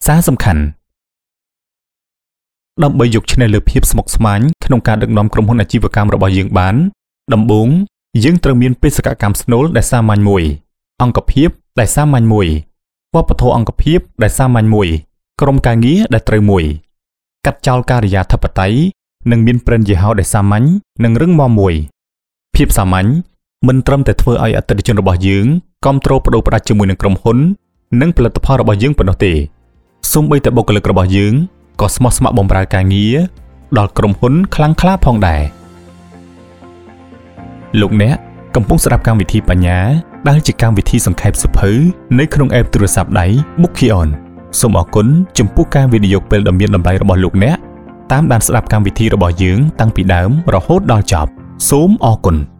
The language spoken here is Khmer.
សារសំខាន់ដើម្បីយកឈ្នះលើភាពស្មុគស្មាញក្នុងការដឹកនាំក្រុមហ៊ុនអាជីវកម្មរបស់យើងបានដំបូងយើងត្រូវមានបេសកកម្មស្នូលដែលសាមញ្ញមួយអង្គភាពដែលសាមញ្ញមួយវប្បធម៌អង្គភាពដែលសាមញ្ញមួយក្រុមការងារដែលត្រូវមួយកាត់ចោលការិយាធិបតេយ្យនិងមានប្រេនយីហោដែលសាមញ្ញនិងរឹងមាំមួយភាពសាមញ្ញមិនត្រឹមតែធ្វើឲ្យអតិថិជនរបស់យើងគ្រប់គ្រងបដូរផ្ដាច់ជាមួយនឹងក្រុមហ៊ុននិងផលិតផលរបស់យើងប៉ុណ្ណោះទេសូម្បីតែបុគ្គលិករបស់យើងក៏ស្មោះស្ម័ក្របម្រើការងារដល់ក្រុមហ៊ុនខ្លាំងក្លាផងដែរលោកអ្នកកំពុងស្ដាប់កម្មវិធីបញ្ញាដែលជាកម្មវិធីសង្ខេបសៀវភៅនៅក្នុង app ទូរស័ព្ទដៃ Bookion សូមអរគុណចំពោះការវិនិយោគពេលដ៏មានតម្លៃរបស់លោកអ្នកតាមដានស្ដាប់កម្មវិធីរបស់យើងតាំងពីដើមរហូតដល់ចប់សូមអរគុណ